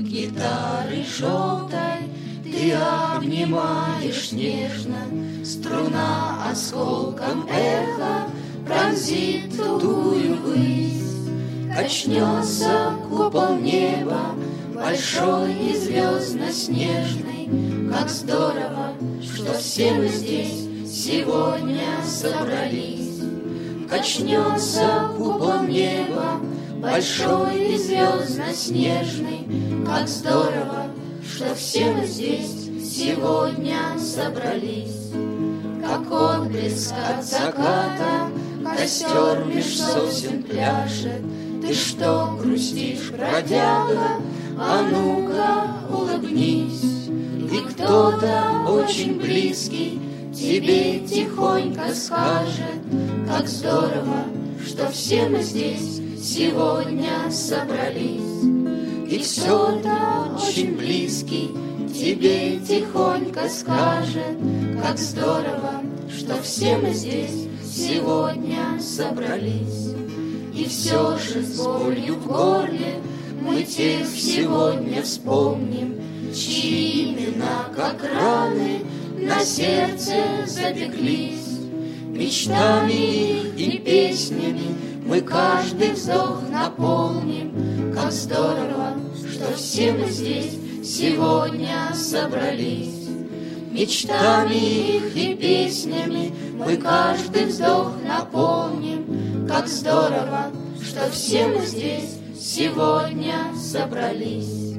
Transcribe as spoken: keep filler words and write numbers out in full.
гитары желтой ты обнимаешь нежно, струна осколком эха пронзит тую высь. Качнется купол неба, большой и звездно-снежный. Как здорово, что все мы здесь сегодня собрались. Качнется купол неба, большой и звездно-снежный. Как здорово, что все мы здесь сегодня собрались. Как отблеск от заката костер меж сосен пляшет. Ты что грустишь, бродяга? А ну-ка улыбнись. И кто-то очень близкий тебе тихонько скажет: как здорово, что все мы здесь сегодня собрались. И кто-то очень близкий тебе тихонько скажет: как здорово, что все мы здесь сегодня собрались. И все же с болью в горле мы тех сегодня вспомним, чьи имена, как раны, на сердце запеклись. Мечтами и песнями мы каждый вздох наполним. Как здорово, что все мы здесь сегодня собрались. Мечтами и песнями мы каждый вздох наполним. Как здорово, что все мы здесь сегодня собрались.